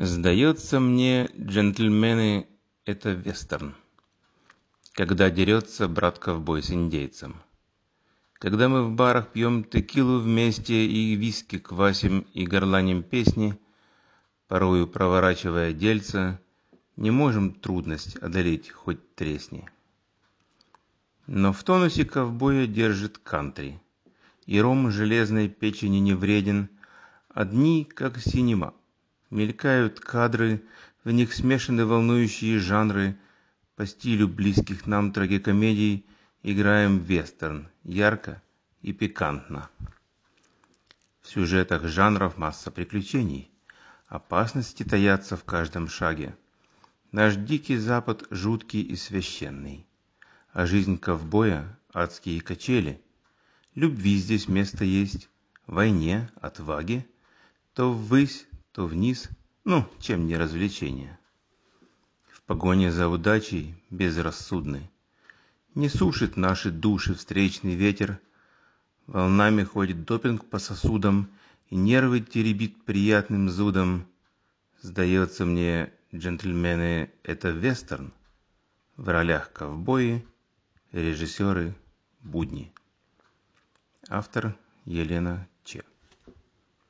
Сдается мне, джентльмены, это вестерн, когда дерется брат-ковбой с индейцем. Когда мы в барах пьем текилу вместе и виски квасим и горланим песни, порою проворачивая дельца, не можем трудность одолеть хоть тресни. Но в тонусе ковбоя держит кантри, и ром железной печени не вреден, одни, как синема. Мелькают кадры, в них смешаны волнующие жанры, по стилю близких нам трагикомедий играем вестерн, ярко и пикантно. В сюжетах жанров масса приключений, опасности таятся в каждом шаге. Наш дикий запад жуткий и священный, а жизнь ковбоя — адские качели. Любви здесь место есть, войне, отваге, то ввысь, то вниз, чем не развлечение. В погоне за удачей безрассудны. Не сушит наши души встречный ветер, волнами ходит допинг по сосудам, и нервы теребит приятным зудом. Сдается мне, джентльмены, это вестерн, в ролях ковбои, режиссеры будни. Автор Елена